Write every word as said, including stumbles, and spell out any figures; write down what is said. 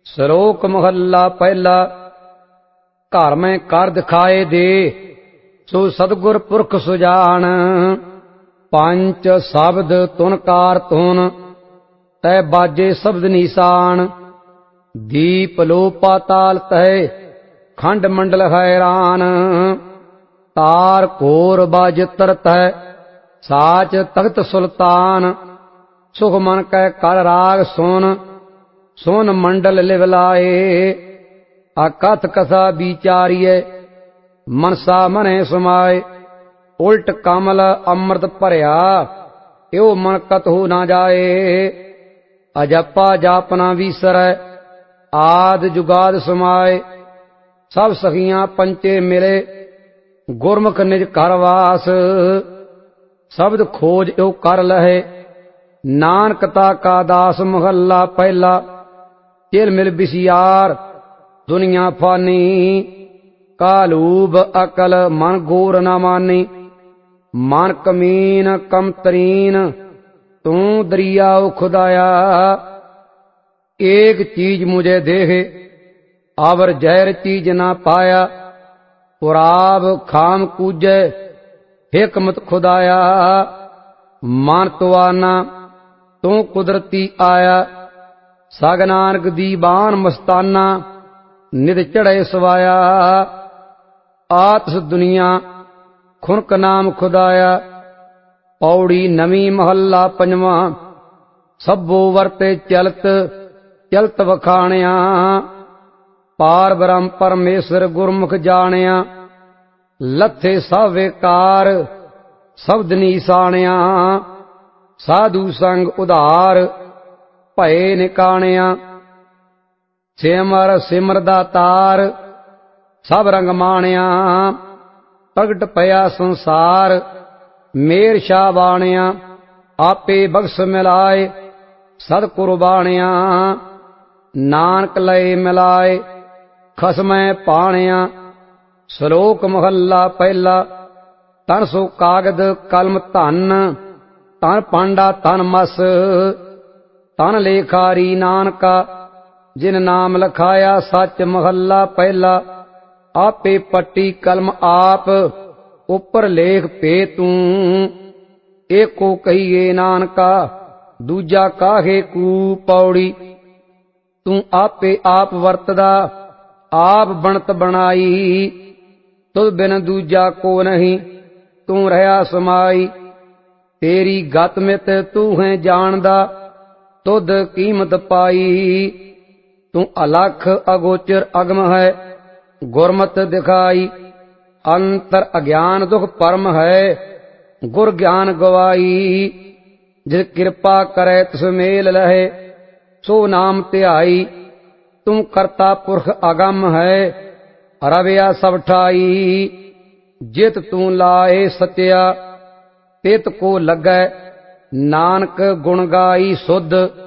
ਸ਼ਲੋਕ ਮਹੱਲਾ ਪਹਿਲਾ। ਘਰ ਮੈਂ ਕਰ ਦਿਖਾਏ ਦੇ, ਸੋ ਸਤਿਗੁਰ ਪੁਰਖ ਸੁਜਾਨ। ਪੰਚ ਸ਼ਬਦ ਤੁਨਕਾਰ ਤੁਨ, ਤੈ ਬਾਜੇ ਸ਼ਬਦ ਨੀਸਾਨ। ਦੀਪ ਲੋ ਪਾਤਾਲ ਤਹਿ, ਖੰਡ ਮੰਡਲ ਹੈਰਾਨ। ਤਾਰ ਘੋਰ ਬਾਜਿਤਰ ਤਹਿ, ਸਾਚ ਤਖਤ ਸੁਲਤਾਨ। ਸੁਖ ਮਨ ਕੈ ਕਰ ਰਾਗ ਸੁਨ, ਸੁਨ ਮੰਡਲ ਲਿਵ ਲਾਏ। ਅਕਥ ਕਥਾ ਵਿਚਾਰੀਐ, ਮਨਸਾ ਮਨੈ ਸਮਾਏ। ਉਲਟ ਕਮਲ ਅੰਮ੍ਰਿਤ ਭਰਿਆ, ਏਉ ਮਨ ਕਤਹੁ ਨਾ ਜਾਏ। ਅਜਪਾ ਜਾਪਨਾ ਵੀਸਰੈ, ਆਦ ਜੁਗਾਦ ਸਮਾਏ। ਸਭ ਸਖੀਆਂ ਪੰਚੇ ਮਿਲੇ, ਗੁਰਮੁਖ ਨਿਜ ਘਰ ਵਾਸ। ਸ਼ਬਦ ਖੋਜ ਏਉ ਕਰ ਲਹੇ, ਨਾਨਕ ਤਾ ਕਾ ਦਾਸ। ਮਹੱਲਾ ਪਹਿਲਾ। ਚਿਲ ਮਿਲ ਬਿਸਿਆਰ, ਦੁਨੀਆ ਫਾਨੀ। ਕਾਲੂਬ ਅਕਲ ਮਨ ਗੌਰ ਨਾ ਮਾਨੀ। ਮਨ ਕਮੀਨ ਕਮਤਰੀਨ, ਤੂੰ ਦਰਿਆਉ ਖੁਦਾਇਆ। ਏਕ ਚੀਜ ਮੁਝੇ ਦੇਹ, ਅਵਰ ਜ਼ਹਿਰ ਚੀਜ ਨਾ ਪਾਇਆ। ਪੁਰਾਬ ਖਾਮ ਕੂਜੈ, ਹਿਕਮਤ ਖੁਦਾਇਆ। ਮਨ ਤੁਆਨਾ, ਤੂੰ ਕੁਦਰਤੀ ਆਇਆ। ਸਗ ਨਾਨਕ ਦੀਵਾਨ ਮਸਤਾਨਾ, ਨਿਧ ਚੜ੍ਹੇ ਸਵਾਇਆ। ਆਤਿਸ ਦੁਨੀਆ ਖੁਨਕ ਨਾਮ ਖੁਦਾਇਆ। ਪੌੜੀ ਨਵੀਂ। ਮਹੱਲਾ ਪੰਜਵਾਂ। ਸਭੋ ਵਰਤੇ ਚਲਤ, ਚਲਤ ਵਖਾਣਿਆ। ਪਾਰ ਬ੍ਰਹਮ ਪਰਮੇਸ਼ਰ ਗੁਰਮੁਖ ਜਾਣਿਆ। ਲੱਥੇ ਸਭ ਵੇਕਾਰ, ਸ਼ਬਦ ਨੀਸਾਣਿਆ। ਸਾਧੂ ਸੰਗ ਉਧਾਰ, ਭਏ ਨਿਕਾਣਿਆ। ਸਿਮਰ ਸਿਮਰ ਦਾ ਤਾਰ, ਸਭ ਰੰਗ ਮਾਣਿਆ। ਪ੍ਰਗਟ ਭਇਆ ਸੰਸਾਰ, ਮੇਰ ਸ਼ਾ ਬਾਣਿਆ। ਆਪੇ ਬਖਸ਼ ਮਿਲਾਏ, ਸਦ ਕੁਰਬਾਣਿਆ। ਨਾਨਕ ਲਏ ਮਿਲਾਏ, ਖਸਮੈ ਪਾਣਿਆ। ਸ਼ਲੋਕ ਮਹੱਲਾ ਪਹਿਲਾ। ਤਨ ਸੋ ਕਾਗਦ ਕਲਮ ਧਨ, ਤਨ ਪਾਂਡਾ ਤਨ ਮਸ। ਤਨ ਲੇਖਾਰੀ ਨਾਨਕਾ, ਜਿਨ ਨਾਮ ਲਖਾਇਆ ਸੱਚ। ਮਹੱਲਾ ਪਹਿਲਾ। ਆਪੇ ਪੱਟੀ ਕਲਮ ਆਪ, ਉਪਰ ਲੇਖ ਭੇ ਤੂੰ। ਏਕੋ ਕਹੀਏ ਨਾਨਕਾ, ਦੂਜਾ ਕਾਹੇ ਕੂ। ਪੌੜੀ। ਤੂੰ ਆਪੇ ਆਪ ਵਰਤਦਾ, ਆਪ ਬਣਤ ਬਣਾਈ। ਤੁਧ ਬਿਨ ਦੂਜਾ ਕੋ ਨਹੀਂ, ਤੂੰ ਰਹਾ ਸਮਾਈ। ਤੇਰੀ ਗਤ ਮਿਤ ਤੂੰ ਹੈ ਜਾਣਦਾ, ਤੁਧ ਕੀਮਤ ਪਾਈ। ਤੂੰ ਅਲਖ ਅਗੋਚਰ ਅਗਮ ਹੈ, ਗੁਰਮਤਿ ਦਿਖਾਈ। ਅੰਤਰ ਅਗਿਆਨ ਦੁਖ ਪਰਮ ਹੈ, ਗੁਰ ਗਿਆਨ ਗਵਾਈ। ਜਿਸ ਕਿਰਪਾ ਕਰੈ ਤਿਸ ਮੇਲ ਲਹੈ, ਸੋ ਨਾਮ ਧਿਆਈ। ਤੂੰ ਕਰਤਾ ਪੁਰਖ ਅਗੰਮ ਹੈ, ਰਵਿਆ ਸਭ ਠਾਈ। ਜਿਤ ਤੂੰ ਲਾਏ ਸਤਿਆ, ਤਿਤ ਕੋ ਲੱਗੈ। ਨਾਨਕ ਗੁਣ ਗਾਈ ਸੁਧ,